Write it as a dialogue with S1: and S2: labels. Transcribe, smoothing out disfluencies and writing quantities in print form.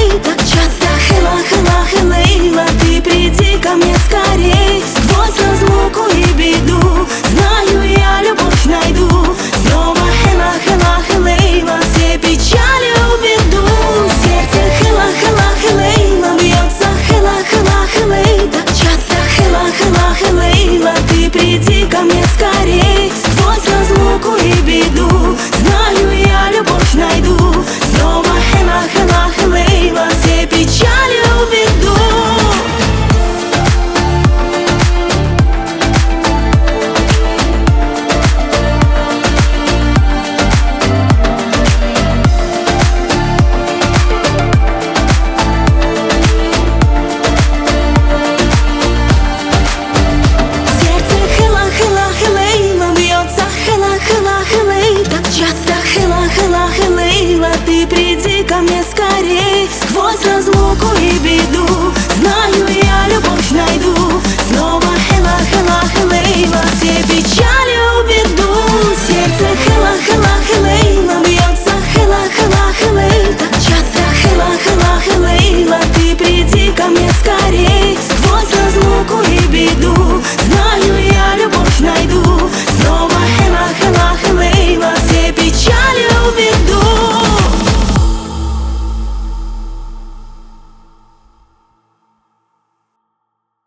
S1: хелей, так часто хела, хела, хелейла. Ты приди ко мне скорей, сквозь разлуку и беду. Знаю, я любовь найду. Снова хела, хела, хелейла, все печали уведу. Сердце хела, хела, хелейла, бьется хела, хела, хелей, так часто хела, хела, хелейла. Ты приди ко мне скорей, сквозь разлуку и беду. Знаю, я любовь найду. Снова хела, хела, хелейла, все печали уведу. Ты приди ко мне скорей, сквозь разлуку